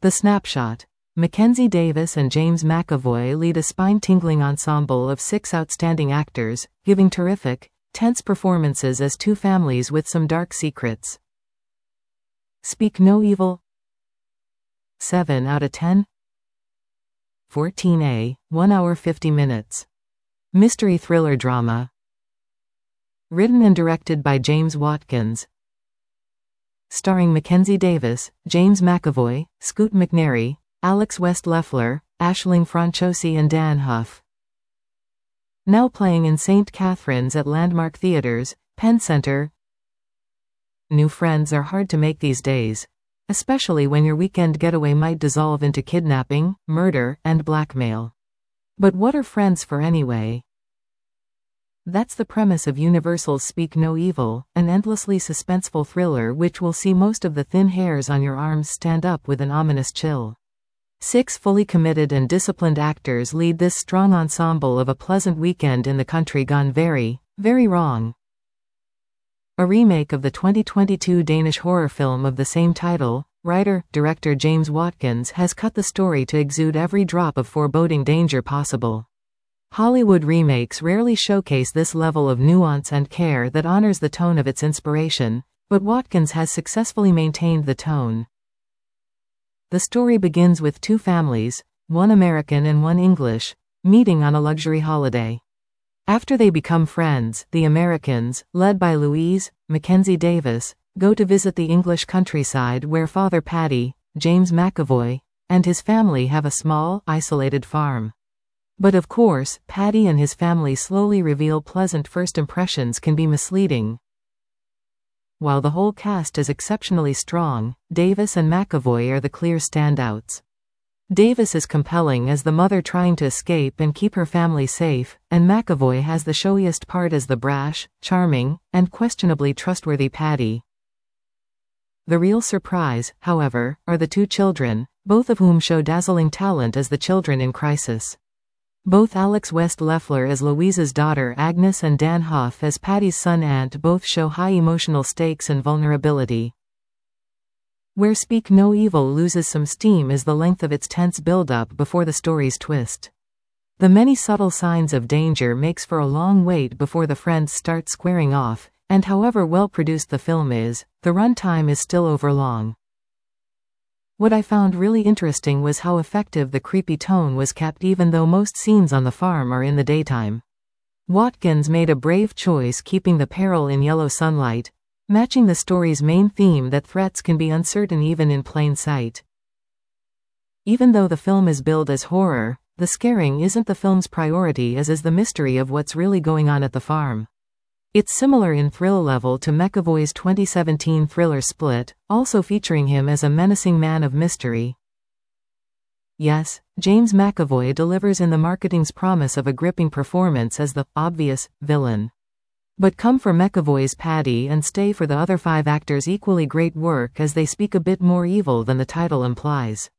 The Snapshot. Mackenzie Davis and James McAvoy lead a spine-tingling ensemble of 6 outstanding actors, giving terrific, tense performances as two families with some dark secrets. Speak No Evil. 7 out of 10. 14A, 1 hour 50 minutes. Mystery thriller drama. Written and directed by James Watkins. Starring Mackenzie Davis, James McAvoy, Scoot McNairy, Alex West Leffler, Aisling Franciosi and Dan Huff. Now playing in St. Catharines at Landmark Theatres, Penn Center. New friends are hard to make these days, especially when your weekend getaway might dissolve into kidnapping, murder, and blackmail. But what are friends for anyway? That's the premise of Universal's Speak No Evil, an endlessly suspenseful thriller which will see most of the thin hairs on your arms stand up with an ominous chill. 6 fully committed and disciplined actors lead this strong ensemble of a pleasant weekend in the country gone very, very wrong. A remake of the 2022 Danish horror film of the same title, writer-director James Watkins has cut the story to exude every drop of foreboding danger possible. Hollywood remakes rarely showcase this level of nuance and care that honors the tone of its inspiration, but Watkins has successfully maintained the tone. The story begins with 2 families, one American and one English, meeting on a luxury holiday. After they become friends, the Americans, led by Louise, Mackenzie Davis, go to visit the English countryside where Father Paddy, James McAvoy, and his family have a small, isolated farm. But of course, Paddy and his family slowly reveal pleasant first impressions can be misleading. While the whole cast is exceptionally strong, Davis and McAvoy are the clear standouts. Davis is compelling as the mother trying to escape and keep her family safe, and McAvoy has the showiest part as the brash, charming, and questionably trustworthy Paddy. The real surprise, however, are the 2 children, both of whom show dazzling talent as the children in crisis. Both Alex West Leffler as Louise's daughter Agnes and Dan Huff as Paddy's son Ant both show high emotional stakes and vulnerability. Where Speak No Evil loses some steam is the length of its tense build-up before the story's twist. The many subtle signs of danger makes for a long wait before the friends start squaring off, and however well-produced the film is, the runtime is still overlong. What I found really interesting was how effective the creepy tone was kept even though most scenes on the farm are in the daytime. Watkins made a brave choice keeping the peril in yellow sunlight, matching the story's main theme that threats can be uncertain even in plain sight. Even though the film is billed as horror, the scaring isn't the film's priority as is the mystery of what's really going on at the farm. It's similar in thrill level to McAvoy's 2017 thriller Split, also featuring him as a menacing man of mystery. Yes, James McAvoy delivers in the marketing's promise of a gripping performance as the obvious villain. But come for McAvoy's Paddy and stay for the other 5 actors' equally great work as they speak a bit more evil than the title implies.